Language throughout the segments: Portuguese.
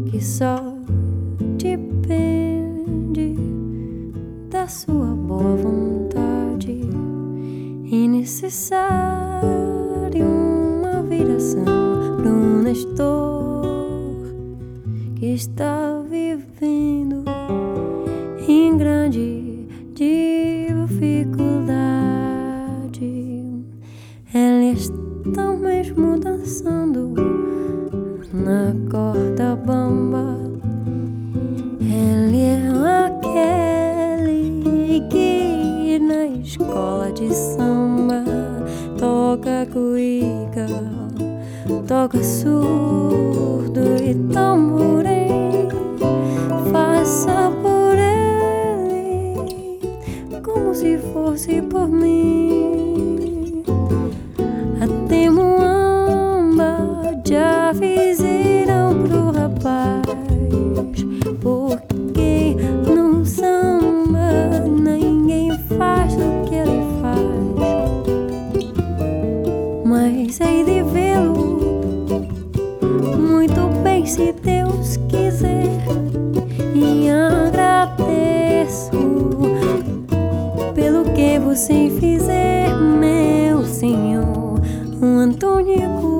que só depende da sua boa vontade. É necessário uma viração para um Nestor que está vivendo em grande dificuldade. Eles estão mesmo dançando na corda bamba. Ele é aquele que na escola de samba toca cuíca, toca surdo e tamborim. Faça por ele como se fosse por mim. Até Moamba já fizeram pro rapaz, porque no samba ninguém faz o que ele faz. Mas hei de vê-lo muito bem, se Deus quiser, e agradeço pelo que você fizer, meu senhor Antônico.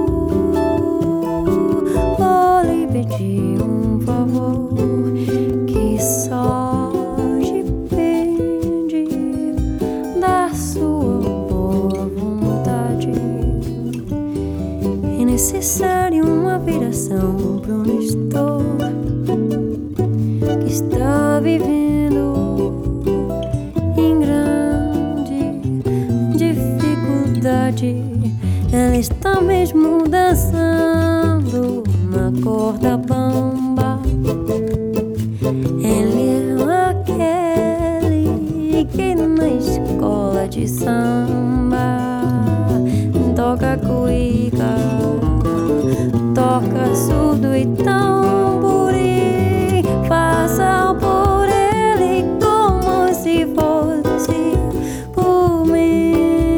Vou lhe pedir um favor que só depende da sua boa vontade. É necessário uma viração pro Nestor que está vivendo em grande dificuldade. Ela está mesmo dançando na corda bamba. Ele é aquele que na escola de samba toca cuíca, toca surdo e tamborim. Faça por ele como se fosse por mim.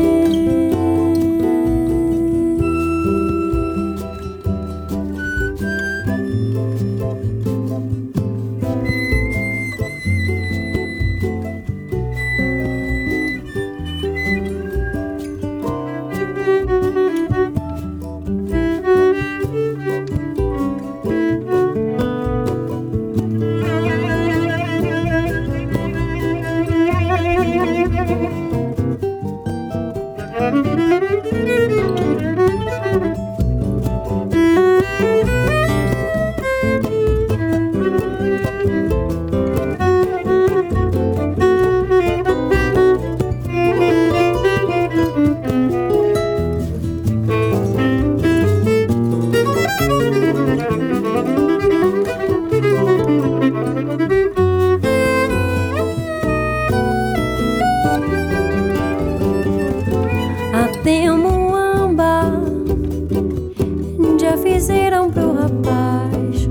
Até Moamba já fizeram pro rapaz,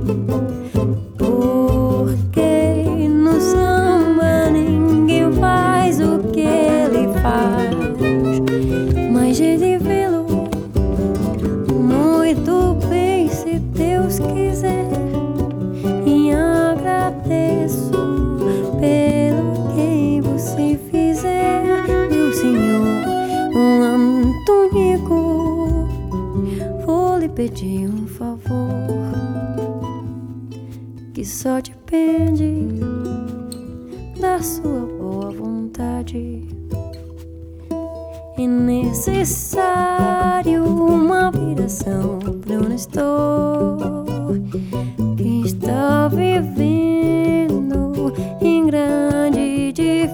porque no samba ninguém faz o que ele faz. Mas ele vê-lo muito bem, se Deus quiser, e agradeço pelo que você fizer, meu senhor Antônico. Vou lhe pedir um favor que só depende da sua boa vontade. É necessário uma viração pro Nestor que está vivendo em grande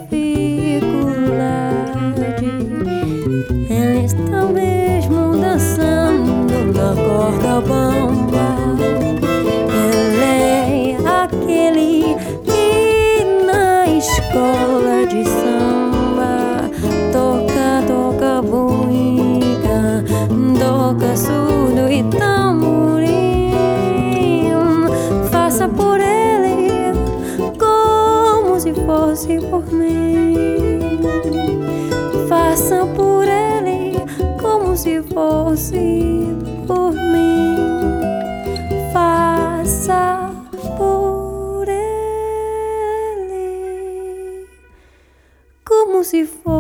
dificuldade. Ele está mesmo dançando na corda bamba. Ele é aquele que na escola de samba toca buíca, toca surdo e tamborim. Faça por ele como se fosse por mim. Faça por ele como se fosse por mim. Faça como se fosse